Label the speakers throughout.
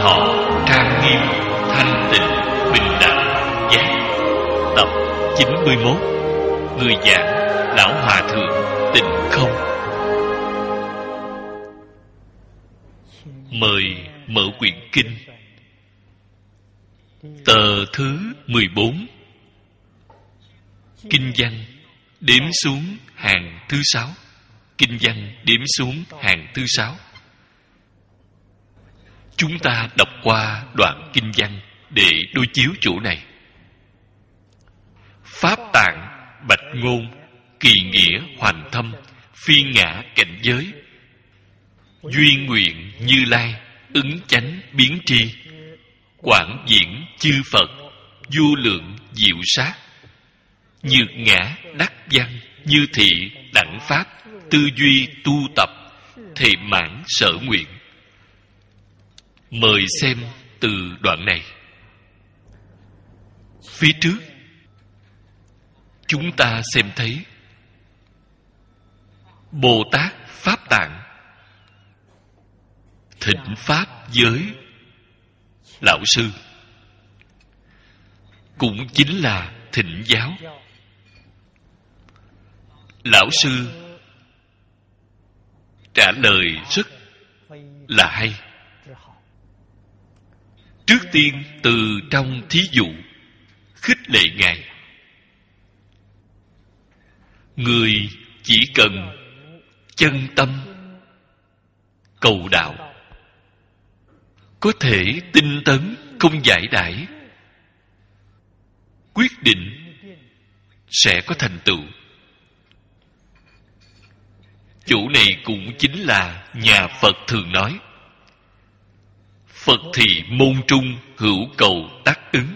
Speaker 1: thọ trang nghiêm, thanh tịnh, bình đẳng, giác. Tập 91. Người giảng Lão Hòa Thượng Tịnh Không. Mời mở quyển kinh. Tờ thứ 14. Kinh văn đếm xuống hàng thứ 6. Kinh văn đếm xuống hàng thứ 6. Chúng ta đọc qua đoạn kinh văn để đối chiếu chỗ này. Pháp tạng bạch ngôn, kỳ nghĩa hoành thâm, phi ngã cảnh giới, duyên nguyện Như Lai, ứng chánh biến tri, quảng diễn chư Phật, vô lượng diệu sát, nhược ngã đắc văn, như thị đẳng pháp, tư duy tu tập, thệ mãn sở nguyện. Mời xem từ đoạn này. Phía trước chúng ta xem thấy Bồ Tát Pháp Tạng thỉnh pháp với lão sư, cũng chính là thỉnh giáo. Lão sư trả lời rất là hay. Trước tiên từ trong thí dụ khích lệ Ngài. Người chỉ cần chân tâm cầu đạo, có thể tinh tấn không giải đãi, quyết định sẽ có thành tựu. Chỗ này cũng chính là nhà Phật thường nói: Phật thì môn trung hữu cầu đắc ứng.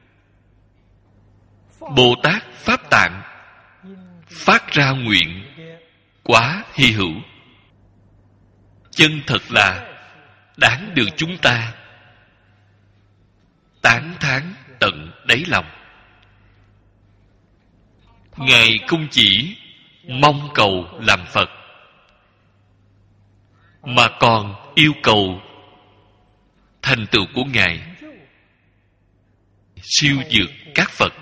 Speaker 1: Bồ Tát Pháp Tạng phát ra nguyện quá hy hữu, chân thật là đáng được chúng ta tán thán tận đáy lòng. Ngài không chỉ mong cầu làm Phật, mà còn yêu cầu thành tựu của Ngài siêu vượt các Phật.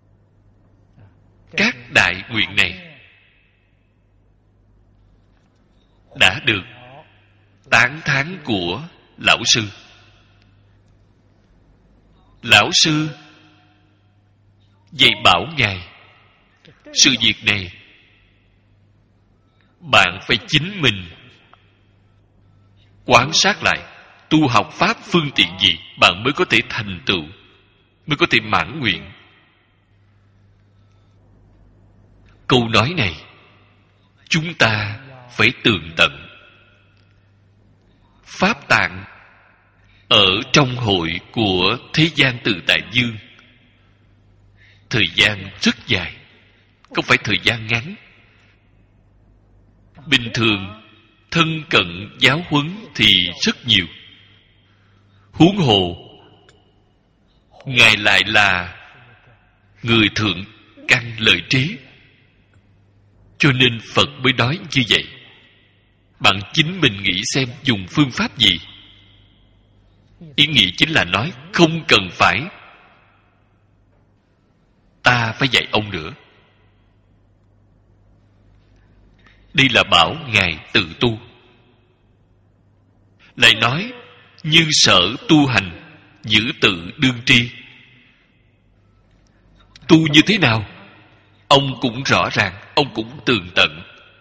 Speaker 1: Các đại nguyện này đã được tán thán của lão sư. Lão sư dạy bảo Ngài, sự việc này bạn phải chính mình quan sát lại, tu học pháp phương tiện gì bạn mới có thể thành tựu, mới có thể mãn nguyện. Câu nói này chúng ta phải tường tận. Pháp Tạng ở trong hội của thế gian Tự Tại Dương thời gian rất dài, không phải thời gian ngắn. Bình thường thân cận giáo huấn thì rất nhiều, huống hồ Ngài lại là người thượng căn lợi trí, cho nên Phật mới nói như vậy. Bạn chính mình nghĩ xem dùng phương pháp gì. Ý nghĩa chính là nói không cần phải ta phải dạy ông nữa. Đây là bảo Ngài tự tu. Lại nói như sở tu hành, giữ tự đương tri. Tu như thế nào? Ông cũng rõ ràng, ông cũng tường tận.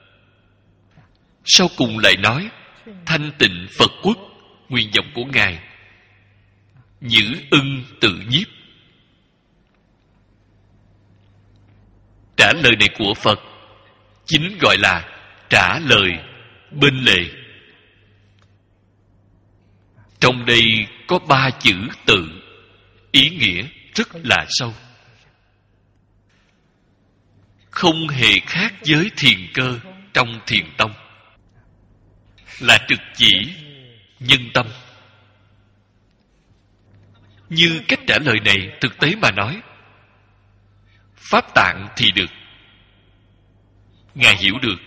Speaker 1: Sau cùng lại nói thanh tịnh Phật quốc, nguyện vọng của Ngài giữ ưng tự nhiếp. Trả lời này của Phật chính gọi là trả lời bên lề. Trong đây có 3 chữ tự, ý nghĩa rất là sâu, không hề khác với thiền cơ trong thiền tông, là trực chỉ nhân tâm. Như cách trả lời này thực tế mà nói, Pháp Tạng thì được, Ngài hiểu được,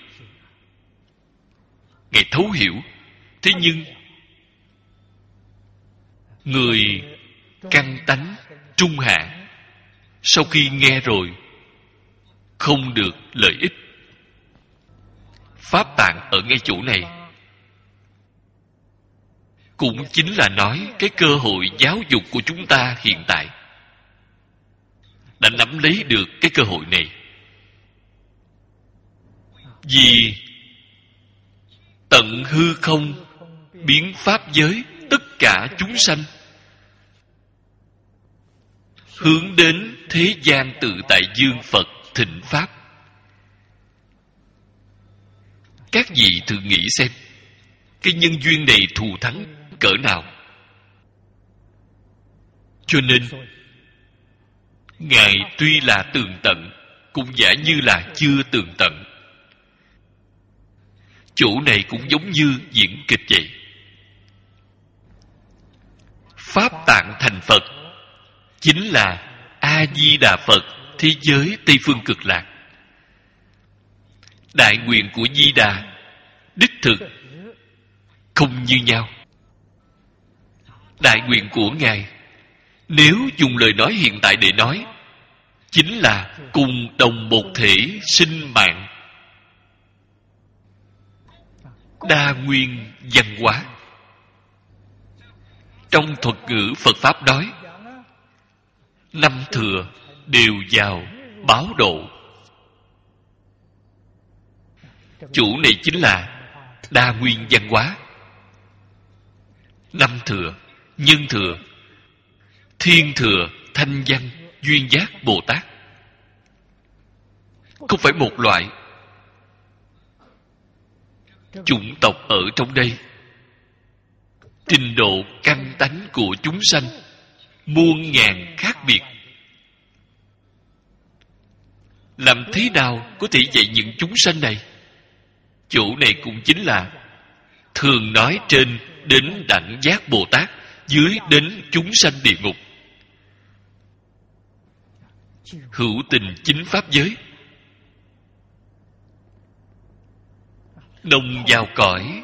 Speaker 1: Ngài thấu hiểu. Thế nhưng người căn tánh trung hạ, sau khi nghe rồi không được lợi ích. Pháp tạng ở ngay chỗ này cũng chính là nói cái cơ hội giáo dục của chúng ta hiện tại đã nắm lấy được cái cơ hội này. Vì tận hư không biến pháp giới tất cả chúng sanh hướng đến thế gian tự tại dương Phật thịnh pháp. Các vị thử nghĩ xem, cái nhân duyên này thù thắng cỡ nào. Cho nên Ngài tuy là tường tận, cũng giả như là chưa tường tận. Chỗ này cũng giống như diễn kịch vậy. Pháp tạng thành Phật chính là A-di-đà Phật thế giới Tây Phương Cực Lạc. Đại nguyện của Di Đà đích thực không như nhau. Đại nguyện của Ngài, nếu dùng lời nói hiện tại để nói, chính là cùng đồng một thể sinh mạng, đa nguyên văn hóa. Trong thuật ngữ Phật Pháp nói, năm thừa đều vào báo độ. Chủ này chính là đa nguyên văn hóa. Năm thừa, nhân thừa, thiên thừa, thanh văn, duyên giác Bồ Tát. Không phải một loại. Chủng tộc ở trong đây, trình độ căn tánh của chúng sanh muôn ngàn khác biệt. Làm thế nào có thể dạy những chúng sanh này? Chỗ này cũng chính là thường nói trên đến đẳng giác Bồ Tát, dưới đến chúng sanh địa ngục. Hữu tình chính pháp giới, đồng vào cõi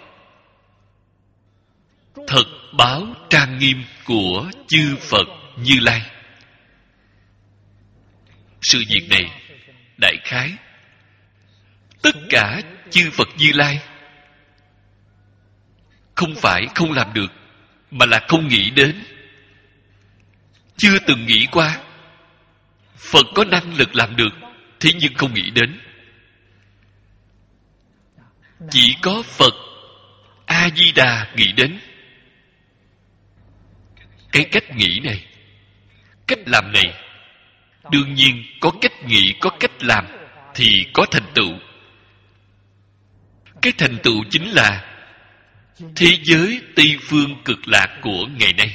Speaker 1: thật báo trang nghiêm của chư Phật Như Lai. Sự việc này đại khái tất cả chư Phật Như Lai không phải không làm được, mà là không nghĩ đến, chưa từng nghĩ qua. Phật có năng lực làm được, thế nhưng không nghĩ đến. Chỉ có Phật A-di-đà nghĩ đến. Cái cách nghĩ này, cách làm này, đương nhiên có cách nghĩ, có cách làm thì có thành tựu. Cái thành tựu chính là thế giới Tây Phương Cực Lạc của ngày nay.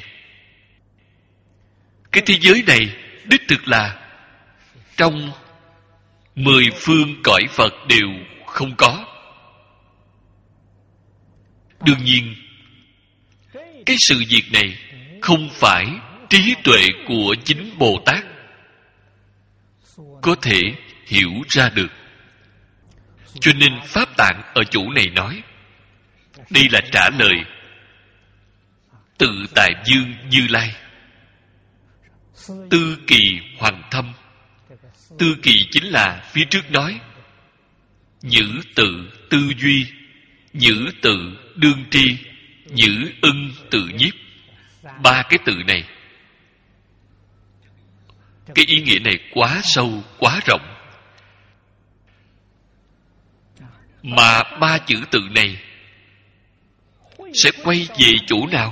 Speaker 1: Cái thế giới này đích thực là trong 10 phương cõi Phật đều không có. Đương nhiên, cái sự việc này không phải trí tuệ của chính Bồ Tát có thể hiểu ra được. Cho nên Pháp Tạng ở chỗ này nói, đây là trả lời Tự Tại Dương Như Lai. Tư kỳ hoàng thâm. Tư kỳ chính là phía trước nói nhữ tự tư duy, nhữ tự đương tri, nhữ ưng tự nhiếp. Ba cái tự này, cái ý nghĩa này quá sâu, quá rộng. Mà ba chữ tự này sẽ quay về chỗ nào?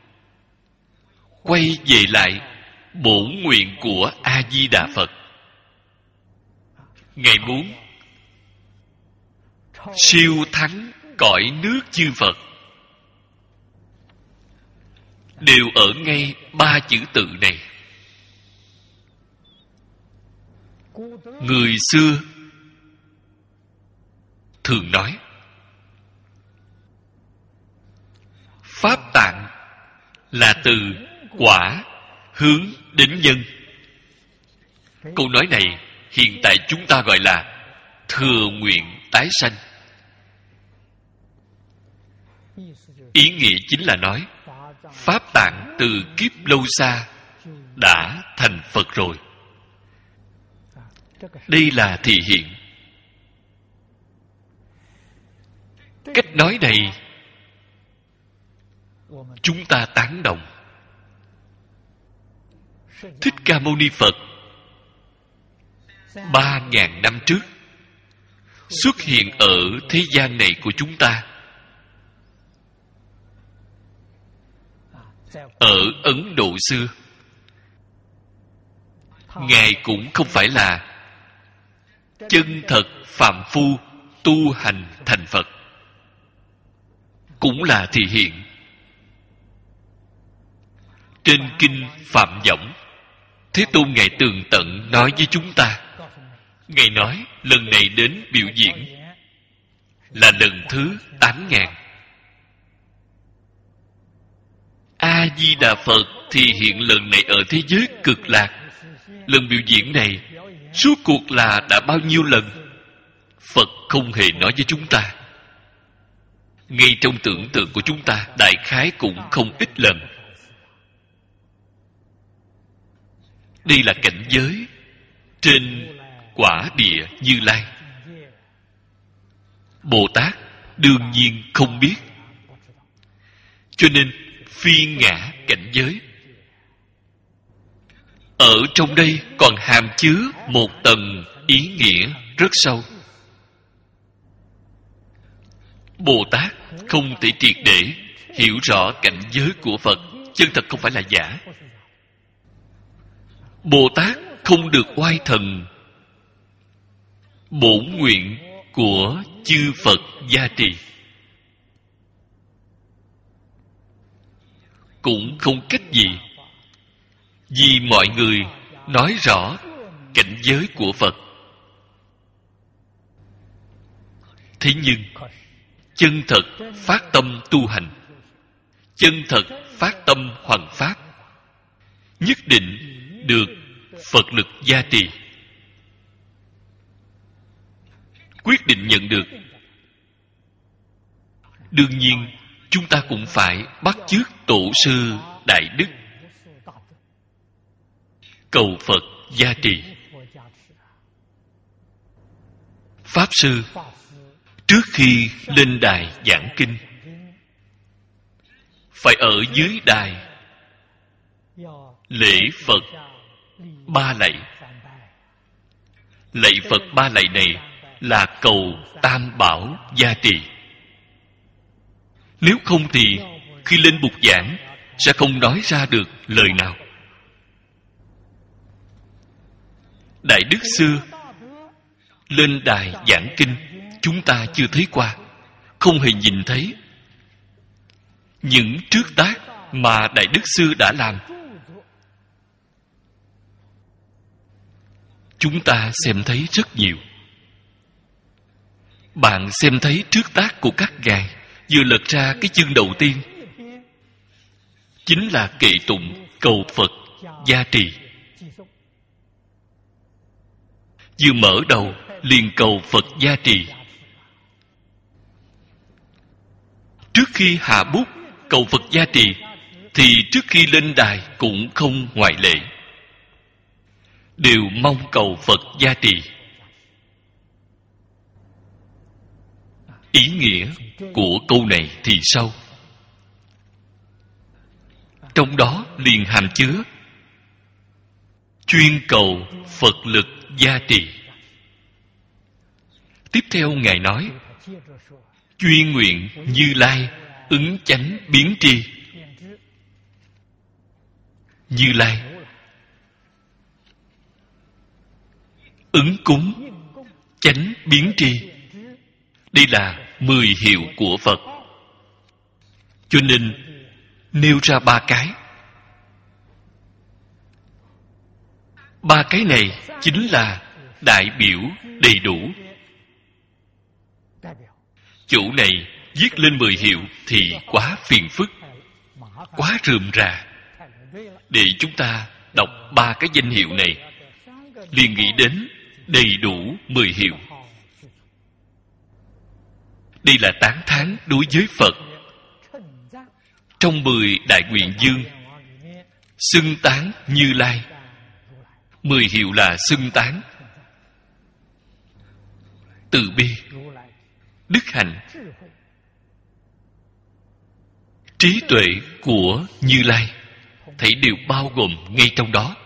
Speaker 1: Quay về lại bổn nguyện của A-di-đà Phật. Ngài muốn siêu thắng cõi nước chư Phật, đều ở ngay ba chữ tự này. Người xưa thường nói Pháp Tạng là từ quả hướng đến nhân. Câu nói này hiện tại chúng ta gọi là thừa nguyện tái sanh. Ý nghĩa chính là nói Pháp Tạng từ kiếp lâu xa đã thành Phật rồi. Đây là thị hiện. Cách nói này chúng ta tán đồng. Thích Ca Mâu Ni Phật 3.000 năm trước xuất hiện ở thế gian này của chúng ta. Ở Ấn Độ xưa, Ngài cũng không phải là chân thật phàm phu tu hành thành Phật, cũng là thị hiện. Trên kinh Phạm Võng, Thế Tôn Ngài tường tận nói với chúng ta. Ngài nói lần này đến biểu diễn là lần thứ 8.000. A-di-đà Phật thì hiện lần này ở thế giới Cực Lạc. Lần biểu diễn này suốt cuộc là đã bao nhiêu lần? Phật không hề nói với chúng ta. Ngay trong tưởng tượng của chúng ta, đại khái cũng không ít lần. Đây là cảnh giới trên quả địa Như Lai. Bồ Tát đương nhiên không biết, cho nên phi ngã cảnh giới. Ở trong đây còn hàm chứa một tầng ý nghĩa rất sâu. Bồ Tát không thể triệt để hiểu rõ cảnh giới của Phật. Chân thật không phải là giả. Bồ Tát không được oai thần. Bổn nguyện của chư Phật gia trì. Cũng không cách gì, vì mọi người nói rõ cảnh giới của Phật. Thế nhưng chân thật phát tâm tu hành, chân thật phát tâm hoằng pháp, nhất định được Phật lực gia trì. Quyết định nhận được. Đương nhiên chúng ta cũng phải bắt chước tổ sư đại đức, cầu Phật gia trì. Pháp sư trước khi lên đài giảng kinh phải ở dưới đài lễ Phật 3 lạy. Lạy Phật 3 lạy này là cầu Tam Bảo gia trì. Nếu không thì khi lên bục giảng sẽ không nói ra được lời nào. Đại đức xưa lên đài giảng kinh, chúng ta chưa thấy qua, không hề nhìn thấy những trước tác mà đại đức xưa đã làm. Chúng ta xem thấy rất nhiều. Bạn xem thấy trước tác của các ngài, vừa lật ra cái chương đầu tiên chính là kệ tụng cầu Phật gia trì. Vừa mở đầu liền cầu Phật gia trì. Trước khi hạ bút cầu Phật gia trì thì trước khi lên đài cũng không ngoại lệ, đều mong cầu Phật gia trì. Ý nghĩa của câu này thì sâu. Trong đó liền hàm chứa chuyên cầu Phật lực gia trì. Tiếp theo Ngài nói, chuyên nguyện Như Lai ứng chánh biến tri. Như Lai ứng cúng chánh biến tri. Đây là 10 hiệu của Phật. Cho nên nêu ra 3 cái. 3 cái này chính là đại biểu đầy đủ. Chỗ này viết lên 10 hiệu thì quá phiền phức, quá rườm rà. Để chúng ta đọc 3 cái danh hiệu này liền nghĩ đến đầy đủ 10 hiệu. Đây là tán thán đối với Phật. trong 10 đại nguyện dương xưng tán Như Lai. 10 hiệu là xưng tán từ bi, đức hạnh, trí tuệ của Như Lai, thảy đều bao gồm ngay trong đó.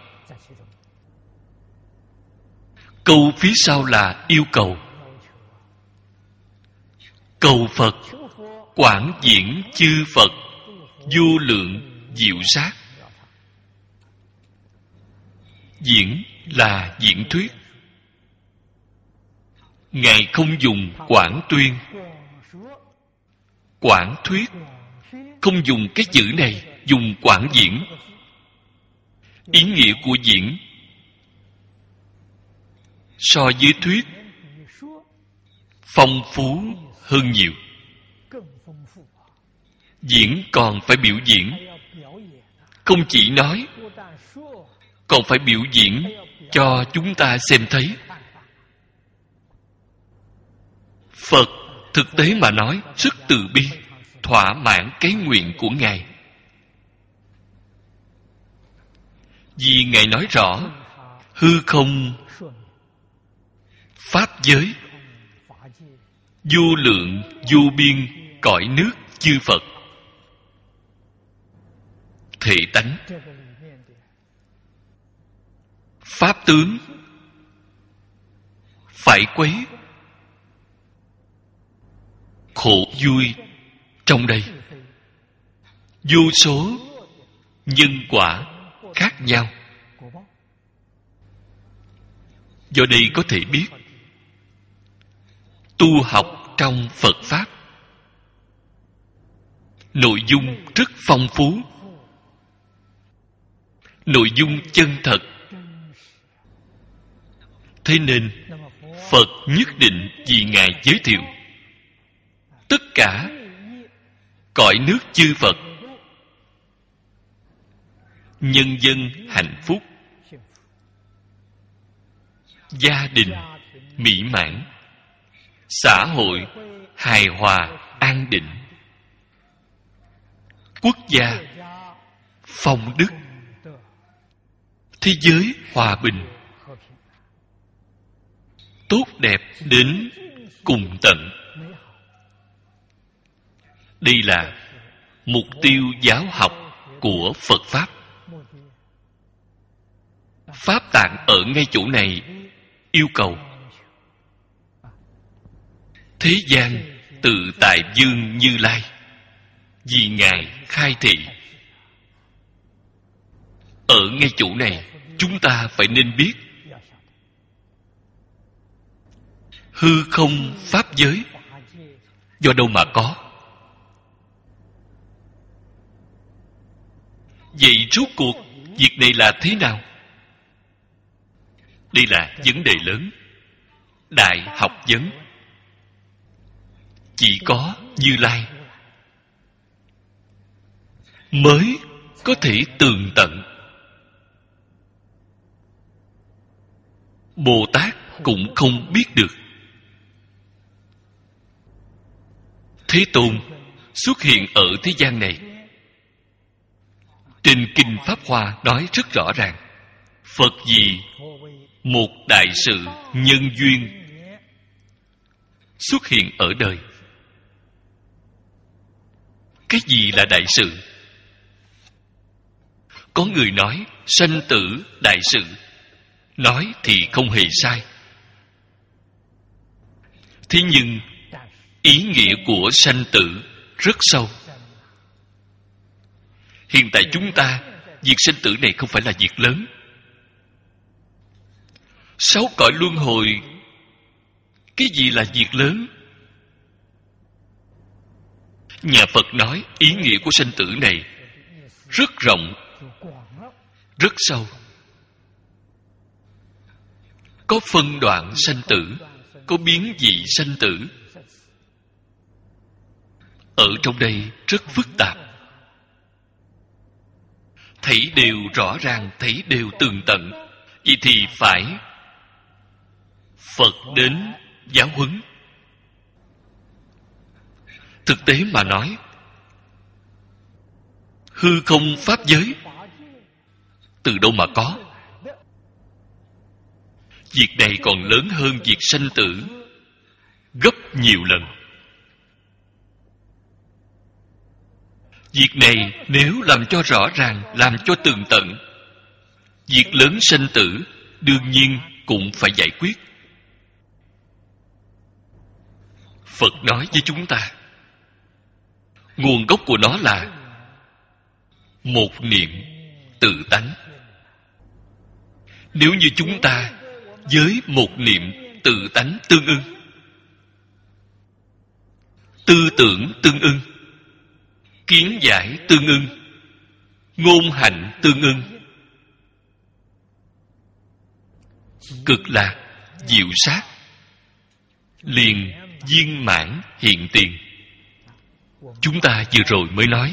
Speaker 1: Câu phía sau là yêu cầu. Cầu Phật quảng diễn chư Phật vô lượng diệu sát. Diễn là diễn thuyết. Ngài không dùng quảng tuyên, quảng thuyết, không dùng cái chữ này, dùng quảng diễn. Ý nghĩa của diễn so với thuyết phong phú hơn nhiều. Diễn còn phải biểu diễn, không chỉ nói, còn phải biểu diễn cho chúng ta xem thấy. Phật thực tế mà nói rất từ bi, thỏa mãn cái nguyện của Ngài. Vì Ngài nói rõ hư không pháp giới, vô lượng vô biên cõi nước chư Phật, thể tánh, pháp tướng phải quấy, khổ vui trong đây, vô số nhân quả khác nhau. Do đây có thể biết tu học trong Phật Pháp nội dung rất phong phú, nội dung chân thật. Thế nên Phật nhất định vì Ngài giới thiệu tất cả cõi nước chư Phật nhân dân hạnh phúc, gia đình mỹ mãn, xã hội hài hòa an định, quốc gia phong đức, thế giới hòa bình, tốt đẹp đến cùng tận. Đây là mục tiêu giáo học của Phật Pháp. Pháp tạng ở ngay chỗ này yêu cầu thế gian tự tại dương Như Lai, vì Ngài khai thị. Ở ngay chỗ này chúng ta phải nên biết hư không pháp giới do đâu mà có. Vậy rốt cuộc việc này là thế nào? Đây là vấn đề lớn, đại học vấn. Chỉ có Như Lai mới có thể tường tận. Bồ Tát cũng không biết được. Thế Tôn xuất hiện ở thế gian này. Trên Kinh Pháp Hoa nói rất rõ ràng, Phật vì một đại sự nhân duyên xuất hiện ở đời. Cái gì là đại sự? Có người nói sanh tử đại sự, nói thì không hề sai. Thế nhưng ý nghĩa của sanh tử rất sâu. Hiện tại chúng ta, việc sanh tử này không phải là việc lớn. 6 cõi luân hồi, cái gì là việc lớn? Nhà Phật nói ý nghĩa của sanh tử này rất rộng, rất sâu. Có phân đoạn sanh tử, có biến dị sanh tử. Ở trong đây rất phức tạp. Thấy đều rõ ràng, thấy đều tường tận. Vậy thì phải Phật đến giáo huấn. Thực tế mà nói, hư không pháp giới từ đâu mà có? Việc này còn lớn hơn việc sanh tử gấp nhiều lần. Việc này nếu làm cho rõ ràng, làm cho tường tận, việc lớn sanh tử đương nhiên cũng phải giải quyết. Phật nói với chúng ta, nguồn gốc của nó là một niệm tự tánh. Nếu như chúng ta với một niệm tự tánh tương ưng, tư tưởng tương ưng, kiến giải tương ưng, ngôn hạnh tương ưng, cực lạc diệu sát liền viên mãn hiện tiền. Chúng ta vừa rồi mới nói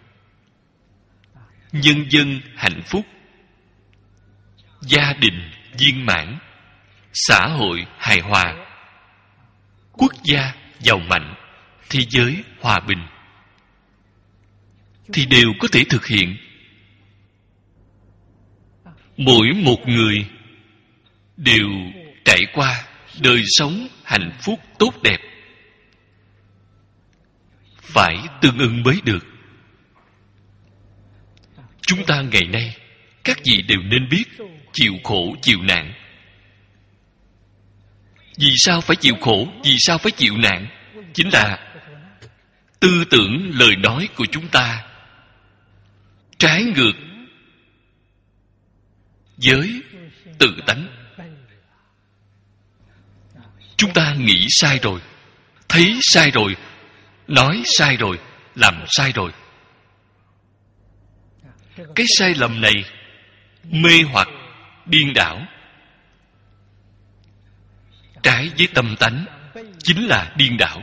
Speaker 1: nhân dân hạnh phúc, gia đình viên mãn, xã hội hài hòa, quốc gia giàu mạnh, thế giới hòa bình, thì đều có thể thực hiện. Mỗi một người đều trải qua đời sống hạnh phúc tốt đẹp, phải tương ưng mới được. Chúng ta ngày nay các vị đều nên biết chịu khổ chịu nạn. Vì sao phải chịu khổ? Vì sao phải chịu nạn? Chính là tư tưởng lời nói của chúng ta trái ngược với tự tánh. Chúng ta nghĩ sai rồi, thấy sai rồi, nói sai rồi, làm sai rồi. Cái sai lầm này mê hoặc, điên đảo, trái với tâm tánh, chính là điên đảo.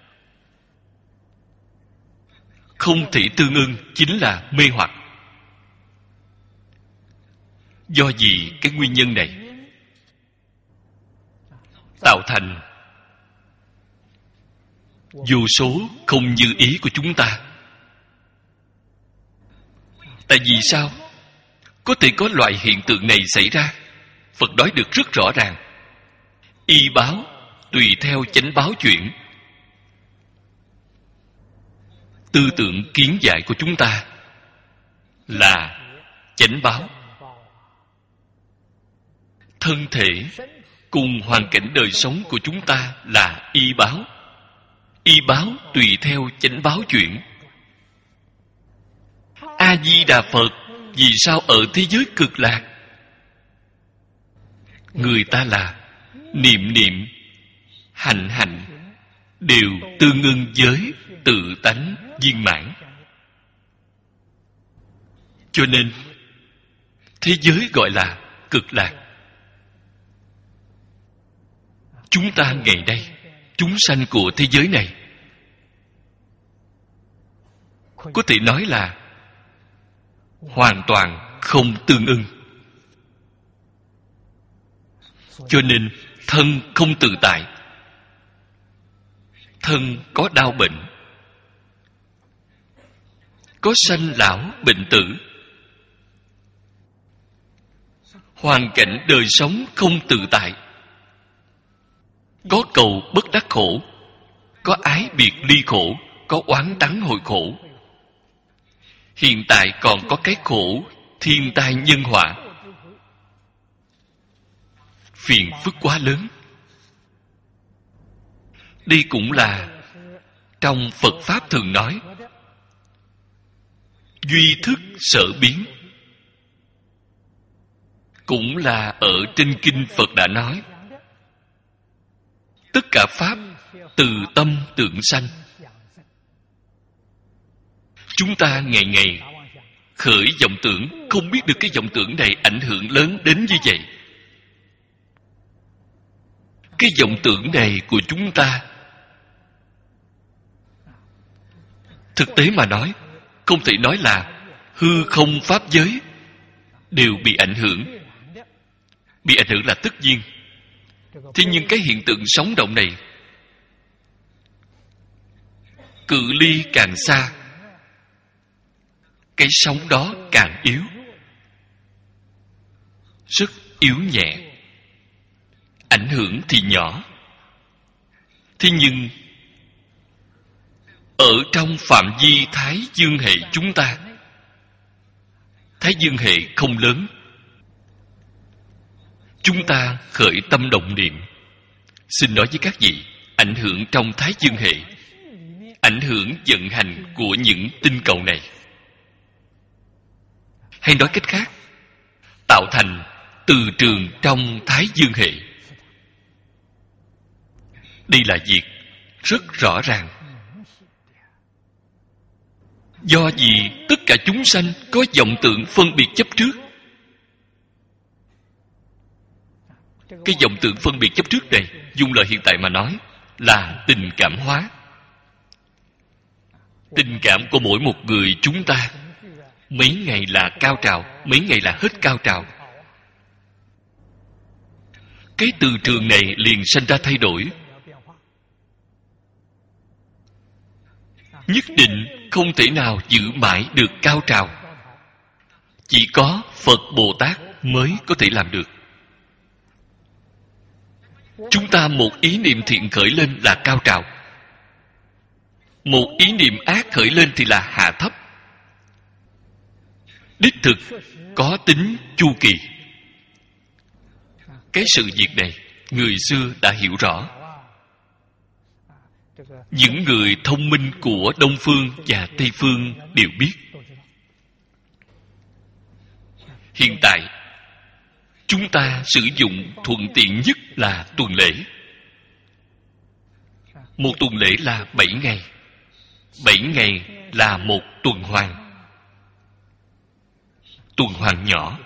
Speaker 1: Không thể tương ưng chính là mê hoặc. Do gì cái nguyên nhân này tạo thành vô số không như ý của chúng ta. Tại vì sao có thể có loại hiện tượng này xảy ra? Phật nói được rất rõ ràng. Y báo tùy theo chánh báo chuyển. Tư tưởng kiến giải của chúng ta là chánh báo. Thân thể cùng hoàn cảnh đời sống của chúng ta là y báo. Y báo tùy theo chánh báo chuyển. A Di Đà Phật vì sao ở thế giới cực lạc người ta là niệm niệm, hành hành đều tương ưng với tự tánh viên mãn? Cho nên thế giới gọi là cực lạc. Chúng ta ngày nay, chúng sanh của thế giới này, có thể nói là hoàn toàn không tương ưng. Cho nên thân không tự tại, thân có đau bệnh, có sanh lão bệnh tử, hoàn cảnh đời sống không tự tại, có cầu bất đắc khổ, có ái biệt ly khổ, có oán đắng hội khổ. Hiện tại còn có cái khổ thiên tai nhân họa, phiền phức quá lớn. Đây cũng là trong Phật Pháp thường nói duy thức sở biến. Cũng là ở trên kinh Phật đã nói tất cả Pháp từ tâm tưởng sanh. Chúng ta ngày ngày khởi vọng tưởng, không biết được cái vọng tưởng này ảnh hưởng lớn đến như vậy. Cái vọng tưởng này của chúng ta, thực tế mà nói, không thể nói là hư không pháp giới đều bị ảnh hưởng. Bị ảnh hưởng là tất nhiên. Thế nhưng cái hiện tượng sống động này, cự ly càng xa, cái sóng đó càng yếu, rất yếu nhẹ, ảnh hưởng thì nhỏ. Thế nhưng ở trong phạm vi Thái Dương hệ chúng ta, Thái Dương hệ không lớn, chúng ta khởi tâm động niệm, xin nói với các vị, ảnh hưởng trong Thái Dương hệ, ảnh hưởng vận hành của những tinh cầu này. Hay nói cách khác, tạo thành từ trường trong Thái Dương hệ. Đây là việc rất rõ ràng. Do gì tất cả chúng sanh có vọng tưởng phân biệt chấp trước. Cái vọng tưởng phân biệt chấp trước này, dùng lời hiện tại mà nói, là tình cảm hóa. Tình cảm của mỗi một người chúng ta, mấy ngày là cao trào, mấy ngày là hết cao trào. Cái từ trường này liền sanh ra thay đổi. Nhất định không thể nào giữ mãi được cao trào. Chỉ có Phật Bồ Tát mới có thể làm được. Chúng ta một ý niệm thiện khởi lên là cao trào, một ý niệm ác khởi lên thì là hạ thấp. Đích thực có tính chu kỳ. Cái sự việc này người xưa đã hiểu rõ. Những người thông minh của Đông Phương và Tây Phương đều biết. Hiện tại chúng ta sử dụng thuận tiện nhất là tuần lễ. Một tuần lễ là 7 ngày. 7 ngày là một tuần hoàn. Tuần hoàn nhỏ.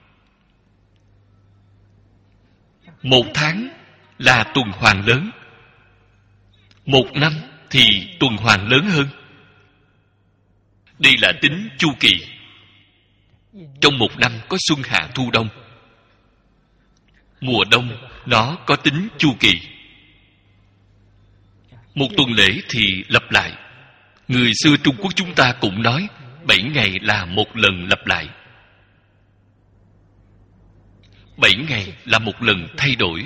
Speaker 1: Một tháng là tuần hoàn lớn. Một năm thì tuần hoàn lớn hơn. Đây là tính chu kỳ. Trong một năm có xuân hạ thu đông. Mùa đông nó có tính chu kỳ. Một tuần lễ thì lặp lại. Người xưa Trung Quốc chúng ta cũng nói 7 ngày là một lần lặp lại. 7 ngày là một lần thay đổi.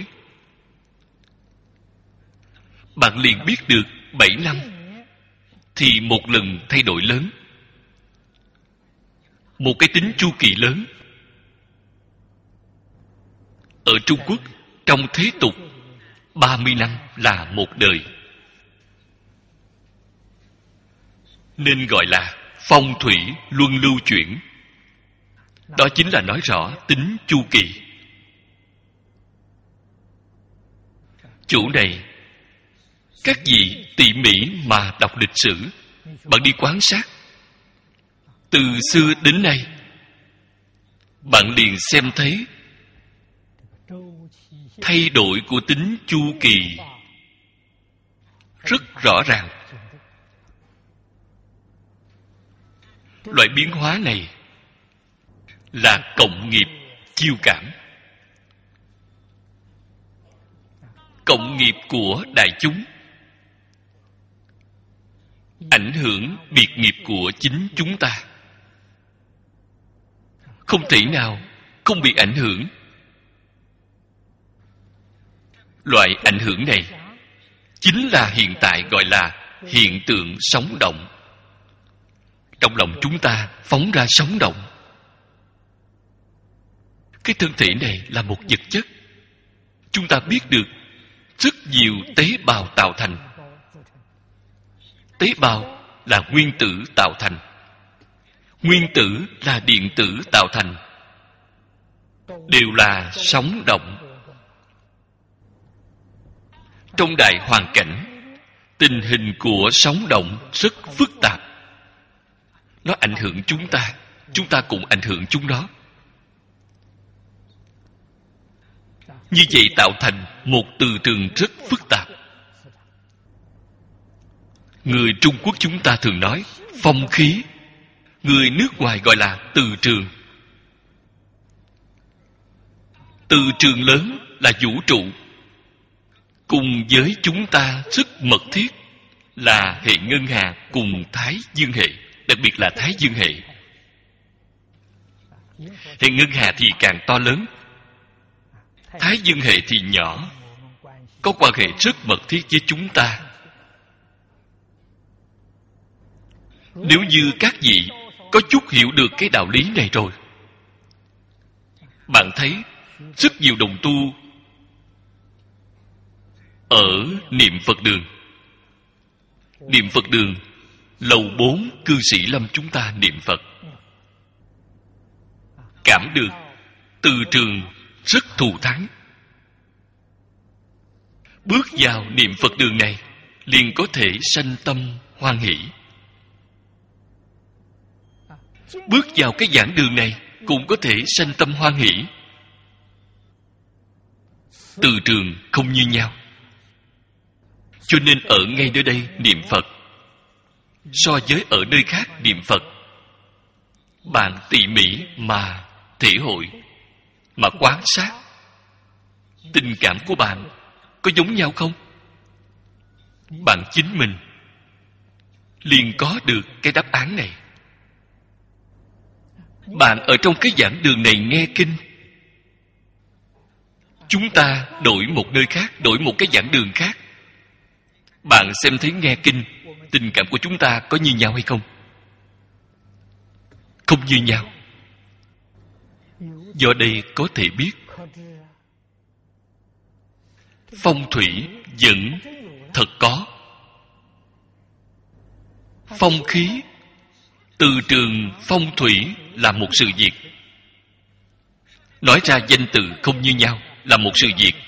Speaker 1: Bạn liền biết được 7 năm thì một lần thay đổi lớn. Một cái tính chu kỳ lớn. Ở Trung Quốc, trong thế tục, 30 năm là một đời. Nên gọi là phong thủy luân lưu chuyển. Đó chính là nói rõ tính chu kỳ. Chỗ này, các vị tỉ mỉ mà đọc lịch sử, bạn đi quan sát. Từ xưa đến nay, bạn liền xem thấy thay đổi của tính chu kỳ rất rõ ràng. Loại biến hóa này là cộng nghiệp chiêu cảm. Cộng nghiệp của đại chúng ảnh hưởng biệt nghiệp của chính chúng ta. Không thể nào không bị ảnh hưởng. Loại ảnh hưởng này chính là hiện tại gọi là hiện tượng sống động. Trong lòng chúng ta phóng ra sống động. Cái thân thể này là một vật chất. Chúng ta biết được rất nhiều tế bào tạo thành. Tế bào là nguyên tử tạo thành. Nguyên tử là điện tử tạo thành. Đều là sống động. Trong đại hoàn cảnh, tình hình của sống động rất phức tạp. Nó ảnh hưởng chúng ta cũng ảnh hưởng chúng nó. Như vậy tạo thành một từ trường rất phức tạp. Người Trung Quốc chúng ta thường nói phong khí, người nước ngoài gọi là từ trường. Từ trường lớn là vũ trụ, cùng với chúng ta rất mật thiết là hệ ngân hà cùng Thái Dương hệ, đặc biệt là Thái Dương hệ. Hệ ngân hà thì càng to lớn, Thái Dương hệ thì nhỏ, có quan hệ rất mật thiết với chúng ta. Nếu như các vị có chút hiểu được cái đạo lý này rồi, bạn thấy rất nhiều đồng tu ở niệm Phật đường. Niệm Phật đường, lầu 4 cư sĩ Lâm chúng ta niệm Phật, cảm được từ trường rất thù thắng. Bước vào niệm Phật đường này liền có thể sanh tâm hoan hỷ. Bước vào cái giảng đường này cũng có thể sanh tâm hoan hỷ. Từ trường không như nhau, cho nên ở ngay nơi đây niệm Phật so với ở nơi khác niệm Phật, bạn tỉ mỉ mà thể hội, mà quan sát, tình cảm của bạn có giống nhau không? Bạn chính mình liền có được cái đáp án này. Bạn ở trong cái giảng đường này nghe kinh, chúng ta đổi một nơi khác, đổi một cái giảng đường khác, bạn xem thấy nghe kinh, tình cảm của chúng ta có như nhau hay không? Không như nhau. Do đây có thể biết phong thủy vẫn thật có. Phong khí, từ trường phong thủy là một sự việc. Nói ra danh từ không như nhau là một sự việc.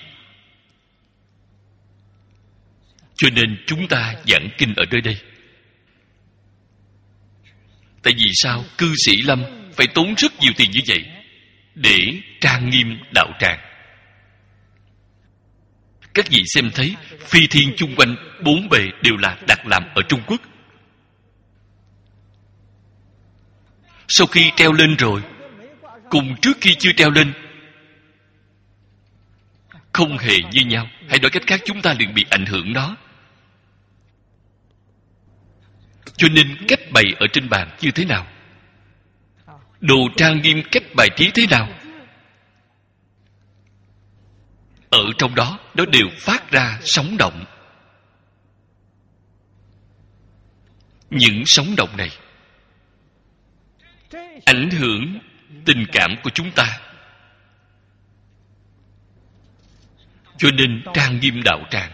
Speaker 1: Cho nên chúng ta giảng kinh ở nơi đây. Tại vì sao cư sĩ Lâm phải tốn rất nhiều tiền như vậy để trang nghiêm đạo tràng? Các vị xem thấy phi thiên chung quanh bốn bề đều là đặt làm ở Trung Quốc. Sau khi treo lên rồi, cùng trước khi chưa treo lên không hề như nhau. Hay nói cách khác, chúng ta liền bị ảnh hưởng đó. Cho nên cách bày ở trên bàn như thế nào, đồ trang nghiêm cách bài trí thế nào, ở trong đó nó đều phát ra sóng động. Những sóng động này ảnh hưởng tình cảm của chúng ta. Cho nên trang nghiêm đạo tràng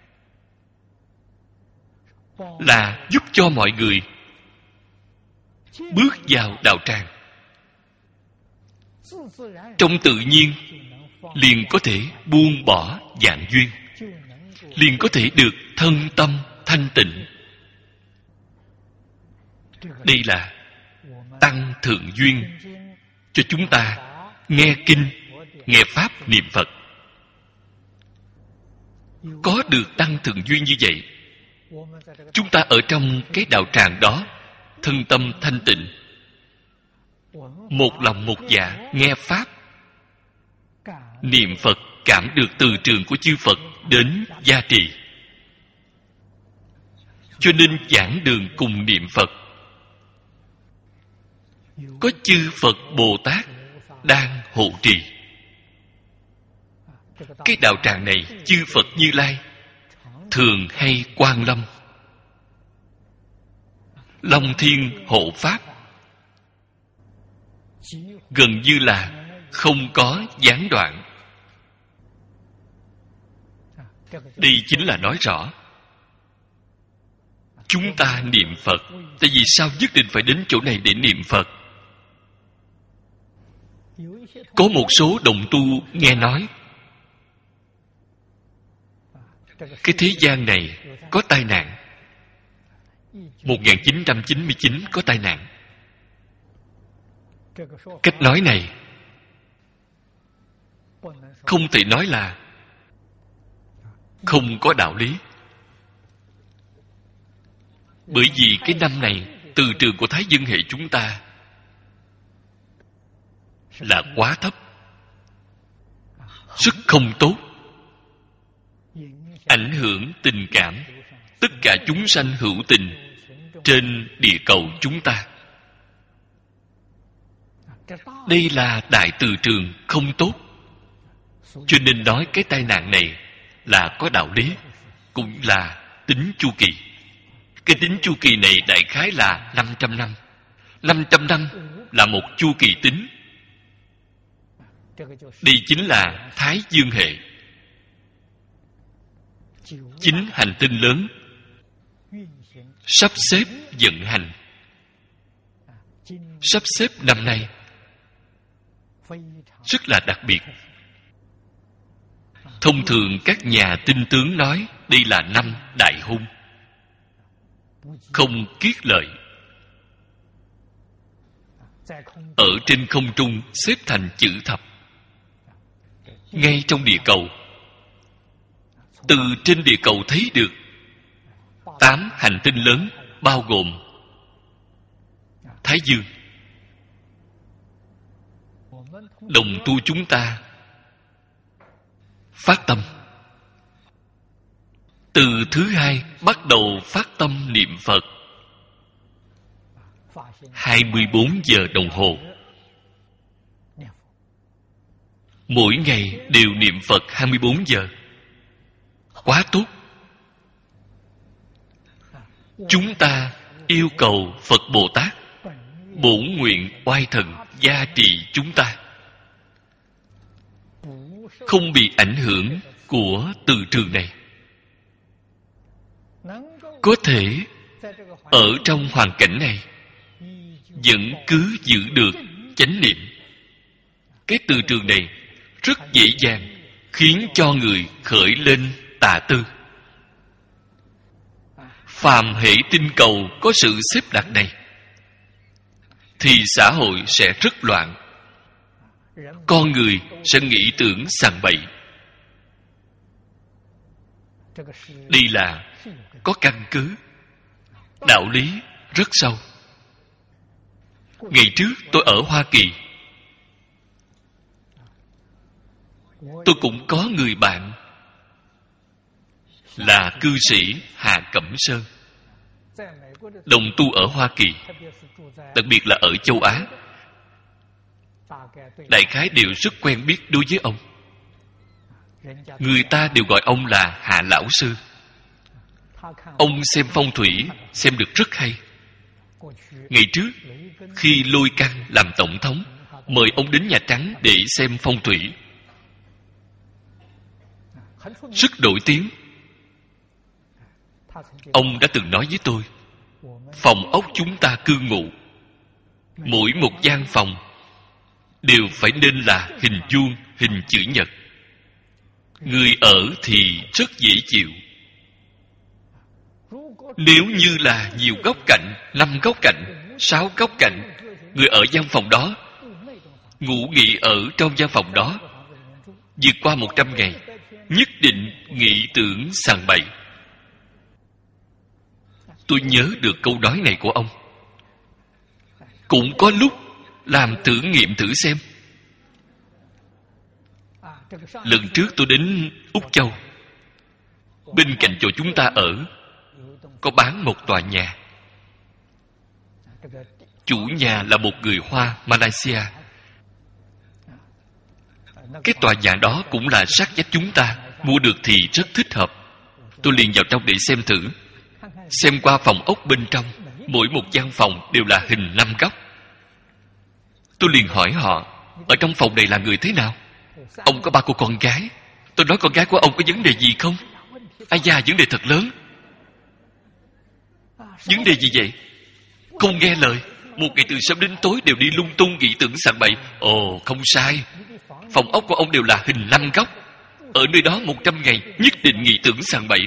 Speaker 1: là giúp cho mọi người bước vào đạo tràng trong tự nhiên liền có thể buông bỏ vạn duyên, liền có thể được thân tâm thanh tịnh. Đây là tăng thượng duyên cho chúng ta nghe kinh, nghe pháp niệm Phật. Có được tăng thượng duyên như vậy, chúng ta ở trong cái đạo tràng đó thân tâm thanh tịnh, một lòng một dạ nghe pháp niệm Phật, cảm được từ trường của chư Phật đến gia trì. Cho nên giảng đường cùng niệm Phật, có chư Phật Bồ Tát đang hộ trì. Cái đạo tràng này chư Phật Như Lai thường hay Quan Lâm, Long Thiên hộ pháp, gần như là không có gián đoạn. Đây chính là nói rõ chúng ta niệm Phật. Tại vì sao nhất định phải đến chỗ này để niệm Phật? Có một số đồng tu nghe nói cái thế gian này có tai nạn. 1999 có tai nạn. Cách nói này không thể nói là không có đạo lý. Bởi vì cái năm này từ trường của Thái Dương hệ chúng ta là quá thấp, rất không tốt, ảnh hưởng tình cảm tất cả chúng sanh hữu tình trên địa cầu chúng ta. Đây là đại từ trường không tốt. Cho nên nói cái tai nạn này là có đạo lý, cũng là tính chu kỳ. Cái tính chu kỳ này đại khái là 500 năm. 500 năm là một chu kỳ tính. Đây chính là Thái Dương hệ. 9 hành tinh lớn sắp xếp vận hành. Sắp xếp năm nay rất là đặc biệt. Thông thường các nhà tinh tướng nói đây là năm đại hung, không kiết lợi. Ở trên không trung xếp thành chữ thập. Ngay trong địa cầu, từ trên địa cầu thấy được 8 hành tinh lớn, bao gồm Thái Dương. Đồng tu chúng ta phát tâm, từ thứ hai bắt đầu phát tâm niệm Phật 24 giờ đồng hồ. Mỗi ngày đều niệm Phật 24 giờ. Quá tốt. Chúng ta yêu cầu Phật Bồ Tát bổn nguyện oai thần gia trì chúng ta, không bị ảnh hưởng của từ trường này, có thể ở trong hoàn cảnh này vẫn cứ giữ được chánh niệm. Cái từ trường này rất dễ dàng khiến cho người khởi lên tà tư. Phàm hệ tinh cầu có sự xếp đặt này thì xã hội sẽ rất loạn. Con người sẽ nghĩ tưởng sằng bậy. Đây là có căn cứ, đạo lý rất sâu. Ngày trước tôi ở Hoa Kỳ, tôi cũng có người bạn là cư sĩ Hà Cẩm Sơn, đồng tu ở Hoa Kỳ, đặc biệt là ở châu Á. Đại khái đều rất quen biết đối với ông. Người ta đều gọi ông là Hà Lão Sư. Ông xem phong thủy xem được rất hay. Ngày trước khi Lôi Căn làm tổng thống, mời ông đến Nhà Trắng để xem phong thủy, rất nổi tiếng. Ông đã từng nói với tôi, phòng ốc chúng ta cư ngụ, mỗi một gian phòng đều phải nên là hình vuông, hình chữ nhật. Người ở thì rất dễ chịu. Nếu như là nhiều góc cạnh, 5 góc cạnh, 6 góc cạnh, người ở gian phòng đó ngủ nghỉ ở trong gian phòng đó vượt qua 100 ngày, nhất định nghĩ tưởng sằng bậy. Tôi nhớ được câu nói này của ông. Cũng có lúc làm thử nghiệm thử xem. Lần trước tôi đến Úc Châu, bên cạnh chỗ chúng ta ở có bán một tòa nhà. Chủ nhà là một người Hoa Malaysia. Cái tòa nhà đó cũng là sát vách chúng ta, mua được thì rất thích hợp. Tôi liền vào trong để xem thử. Xem qua phòng ốc bên trong, mỗi một gian phòng đều là hình 5 góc. Tôi liền hỏi họ, ở trong phòng này là người thế nào? Ông có 3 cô con gái. Tôi nói con gái của ông có vấn đề gì không? Ai da, vấn đề thật lớn. Vấn đề gì vậy? Không nghe lời, một ngày từ sớm đến tối đều đi lung tung nghĩ tưởng sằng bậy. Ồ, không sai. Phòng ốc của ông đều là hình 5 góc. Ở nơi đó 100 ngày nhất định nghĩ tưởng sằng bậy.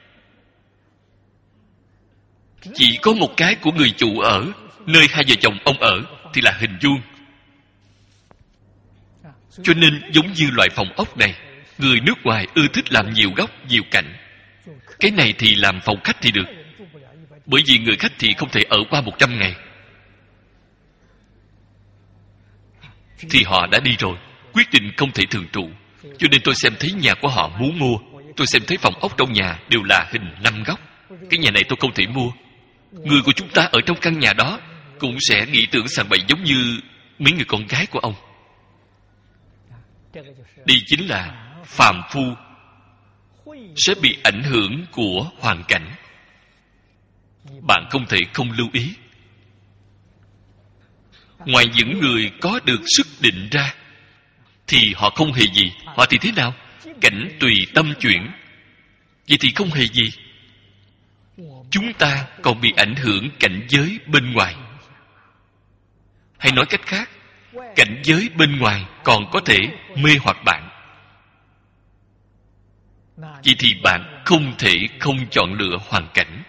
Speaker 1: Chỉ có một cái của người chủ ở, nơi 2 vợ chồng ông ở thì là hình vuông. Cho nên giống như loại phòng ốc này, người nước ngoài ưa thích làm nhiều góc, nhiều cạnh. Cái này thì làm phòng khách thì được, bởi vì người khách thì không thể ở qua 100 ngày. Thì họ đã đi rồi, quyết định không thể thường trụ. Cho nên tôi xem thấy nhà của họ muốn mua. Tôi xem thấy phòng ốc trong nhà đều là hình 5 góc. Cái nhà này tôi không thể mua. Người của chúng ta ở trong căn nhà đó cũng sẽ nghĩ tưởng sằng bậy giống như mấy người con gái của ông. Đây chính là phàm phu sẽ bị ảnh hưởng của hoàn cảnh. Bạn không thể không lưu ý. Ngoài những người có được sức định ra thì họ không hề gì. Họ thì thế nào? Cảnh tùy tâm chuyển. Vậy thì không hề gì. Chúng ta còn bị ảnh hưởng cảnh giới bên ngoài. Hay nói cách khác, cảnh giới bên ngoài còn có thể mê hoặc bạn. Vậy thì bạn không thể không chọn lựa hoàn cảnh.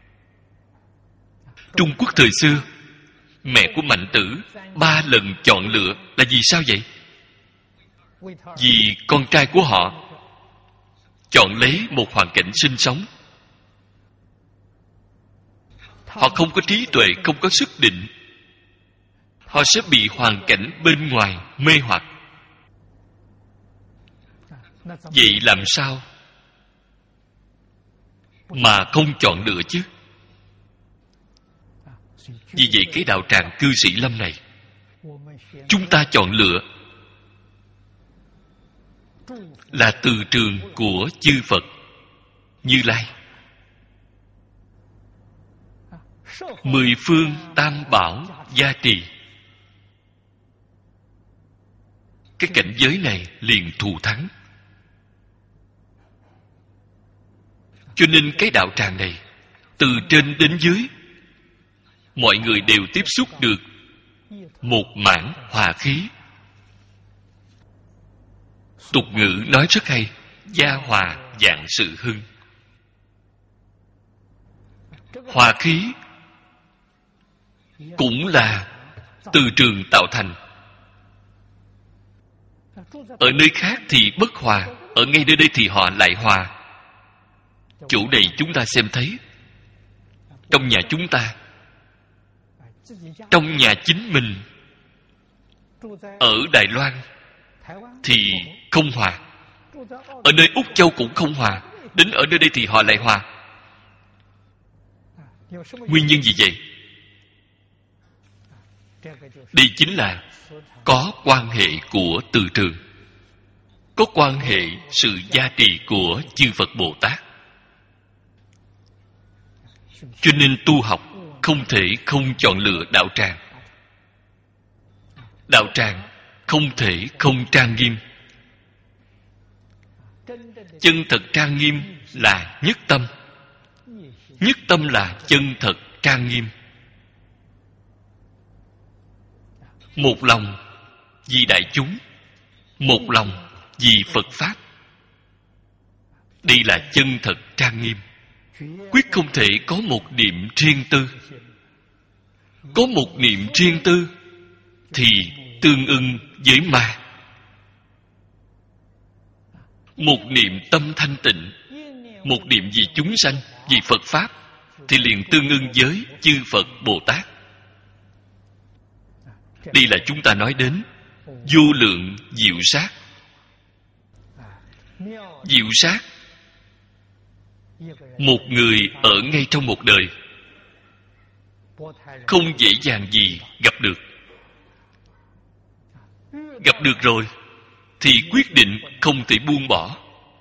Speaker 1: Trung Quốc thời xưa, mẹ của Mạnh Tử 3 lần chọn lựa là vì sao vậy? Vì con trai của họ chọn lấy một hoàn cảnh sinh sống. Họ không có trí tuệ, không có sức định. Họ sẽ bị hoàn cảnh bên ngoài mê hoặc. Vậy làm sao mà không chọn lựa chứ? Vì vậy cái đạo tràng cư sĩ Lâm này, chúng ta chọn lựa là từ trường của chư Phật Như Lai. 10 phương tam bảo gia trì. Cái cảnh giới này liền thù thắng. Cho nên cái đạo tràng này, từ trên đến dưới, mọi người đều tiếp xúc được một mảng hòa khí. Tục ngữ nói rất hay: gia hòa vạn sự hưng. Hòa khí cũng là từ trường tạo thành. Ở nơi khác thì bất hòa, ở ngay nơi đây thì họ lại hòa. Chỗ này chúng ta xem thấy. Trong nhà chúng ta, trong nhà chính mình, ở Đài Loan thì không hòa, ở nơi Úc Châu cũng không hòa, đến ở nơi đây thì họ lại hòa. Nguyên nhân gì vậy? Đây chính là có quan hệ của từ trường, có quan hệ sự gia trì của chư Phật Bồ Tát. Cho nên tu học không thể không chọn lựa đạo tràng. Đạo tràng không thể không trang nghiêm. Chân thật trang nghiêm là nhất tâm. Nhất tâm là chân thật trang nghiêm. Một lòng vì đại chúng, một lòng vì Phật Pháp. Đây là chân thật trang nghiêm. Quyết không thể có một niệm riêng tư. Có một niệm riêng tư thì tương ưng với ma. Một niệm tâm thanh tịnh, một niệm vì chúng sanh, vì Phật Pháp, thì liền tương ưng với chư Phật Bồ Tát. Đây là chúng ta nói đến vô lượng diệu sát. Diệu sát, một người ở ngay trong một đời không dễ dàng gì gặp được. Gặp được rồi thì quyết định không thể buông bỏ.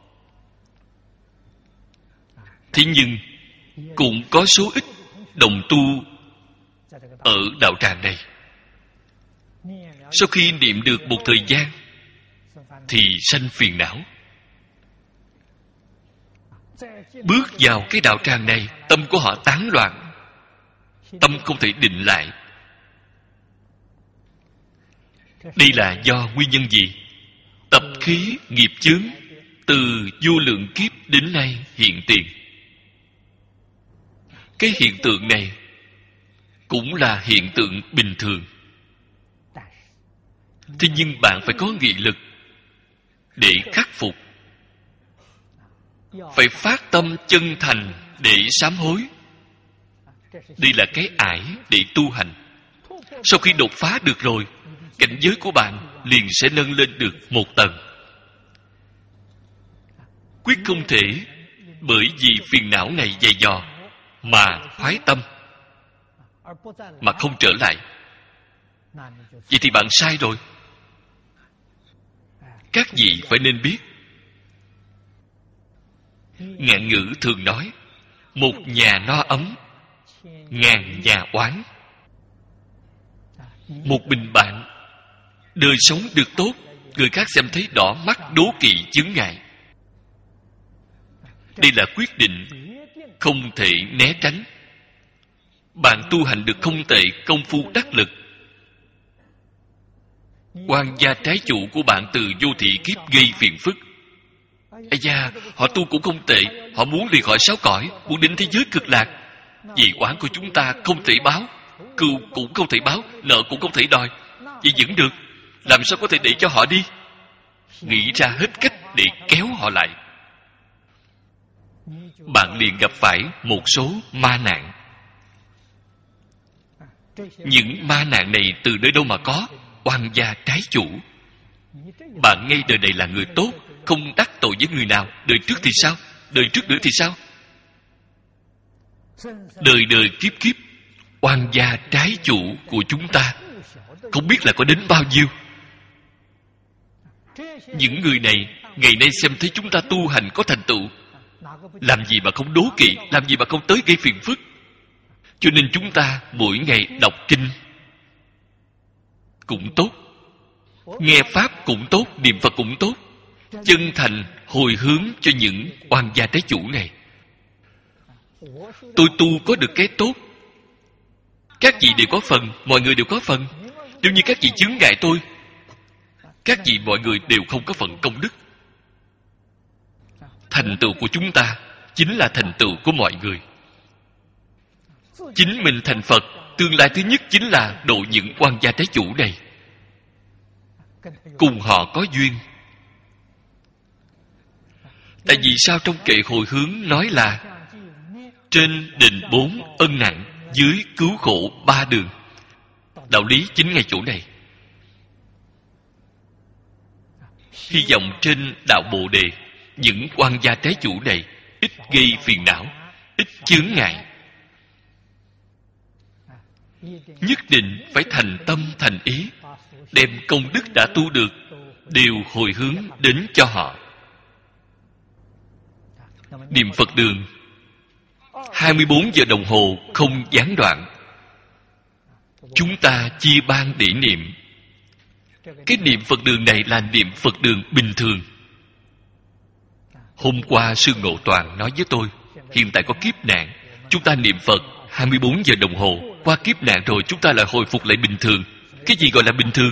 Speaker 1: Thế nhưng cũng có số ít đồng tu ở đạo tràng này, sau khi niệm được một thời gian thì sanh phiền não. Bước vào cái đạo tràng này, tâm của họ tán loạn, tâm không thể định lại. Đây là do nguyên nhân gì? Tập khí nghiệp chướng từ vô lượng kiếp đến nay hiện tiền. Cái hiện tượng này cũng là hiện tượng bình thường. Thế nhưng bạn phải có nghị lực để khắc phục. Phải phát tâm chân thành để sám hối. Đây là cái ải để tu hành. Sau khi đột phá được rồi, cảnh giới của bạn liền sẽ nâng lên được một tầng. Quyết không thể bởi vì phiền não này dày dò mà thoái tâm, mà không trở lại. Vậy thì bạn sai rồi. Các vị phải nên biết, ngạn ngữ thường nói, một nhà no ấm, ngàn nhà oán. Một mình bạn đời sống được tốt, người khác xem thấy đỏ mắt, đố kỵ, chướng ngại. Đây là quyết định không thể né tránh. Bạn tu hành được không tệ, công phu đắc lực. Quan gia trái chủ của bạn từ vô thị kiếp gây phiền phức. Ây da, họ tu cũng không tệ, họ muốn lìa khỏi sáu cõi, muốn đến thế giới cực lạc. Vì oán của chúng ta không thể báo, cừu cũng không thể báo, nợ cũng không thể đòi. Vậy vẫn được, làm sao có thể để cho họ đi? Nghĩ ra hết cách để kéo họ lại. Bạn liền gặp phải một số ma nạn. Những ma nạn này từ nơi đâu mà có? Oan gia trái chủ. Bạn ngay đời này là người tốt, không đắc tội với người nào. Đời trước thì sao? Đời trước nữa thì sao? Đời đời kiếp kiếp, oan gia trái chủ của chúng ta không biết là có đến bao nhiêu. Những người này ngày nay xem thấy chúng ta tu hành có thành tựu, làm gì mà không đố kỵ, làm gì mà không tới gây phiền phức. Cho nên chúng ta mỗi ngày đọc kinh cũng tốt, nghe pháp cũng tốt, niệm Phật cũng tốt, chân thành hồi hướng cho những oan gia trái chủ này. Tôi tu có được cái tốt, các vị đều có phần, mọi người đều có phần. Nếu như các vị chướng ngại tôi, các vị mọi người đều không có phần công đức. Thành tựu của chúng ta chính là thành tựu của mọi người. Chính mình thành Phật, tương lai thứ nhất chính là độ những oan gia trái chủ này. Cùng họ có duyên. Tại vì sao trong kệ hồi hướng nói là trên đền 4 ân nặng, dưới cứu khổ 3 đường. Đạo lý chính ngay chỗ này. Hy vọng trên đạo Bồ Đề, những oan gia trái chủ này ít gây phiền não, ít chướng ngại. Nhất định phải thành tâm thành ý, đem công đức đã tu được đều hồi hướng đến cho họ. Niệm Phật đường 24 giờ đồng hồ không gián đoạn. Chúng ta chia ban để niệm. Cái niệm Phật đường này là niệm Phật đường bình thường. Hôm qua Sư Ngộ Toàn nói với tôi, hiện tại có kiếp nạn, chúng ta niệm Phật 24 giờ đồng hồ. Qua kiếp nạn rồi chúng ta lại hồi phục lại bình thường. Cái gì gọi là bình thường?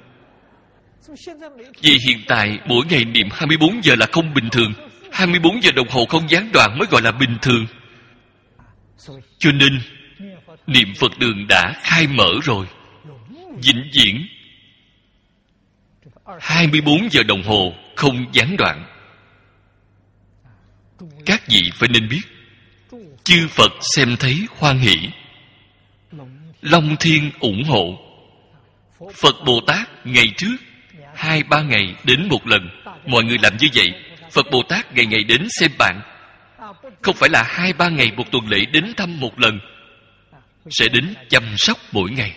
Speaker 1: Vì hiện tại mỗi ngày niệm 24 giờ là không bình thường. 24 giờ đồng hồ không gián đoạn mới gọi là bình thường. Cho nên niệm Phật đường đã khai mở rồi, vĩnh viễn 24 giờ đồng hồ không gián đoạn. Các vị phải nên biết, chư Phật xem thấy hoan hỷ, Long Thiên ủng hộ. Phật Bồ Tát ngày trước 2-3 ngày đến một lần. Mọi người làm như vậy. Phật Bồ Tát ngày ngày đến xem bạn. Không phải là 2-3 ngày một tuần lễ đến thăm một lần, sẽ đến chăm sóc mỗi ngày.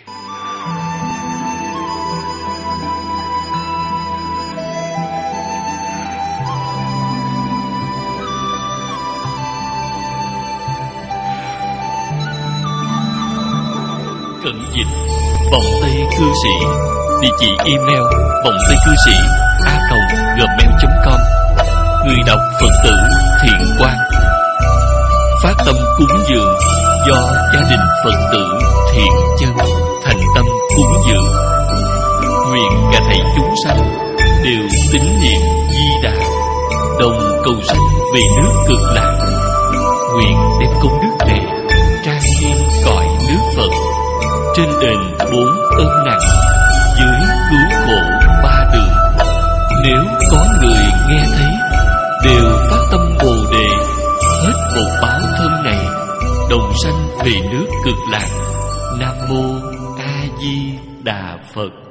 Speaker 1: Cận dịch vòng Tây Cư Sĩ. Địa chỉ email vongtaycư sĩ@gmail.com. Người đọc Phật tử Thiện Quang. Phát tâm cúng dường do gia đình Phật tử Thiện Chân thành tâm cúng dường. Nguyện cả thảy chúng sanh đều tín niệm Di Đà, đồng cầu sanh về nước Cực Lạc. Nguyện đem công đức này trang nghiêm cõi nước Phật, trên đền 4 ân nặng, dưới cứu khổ 3 đường. Nếu có người nghe thấy đều phát tâm Bồ Đề, hết một báo thân này, đồng sanh về nước Cực Lạc. Nam mô A Di Đà Phật.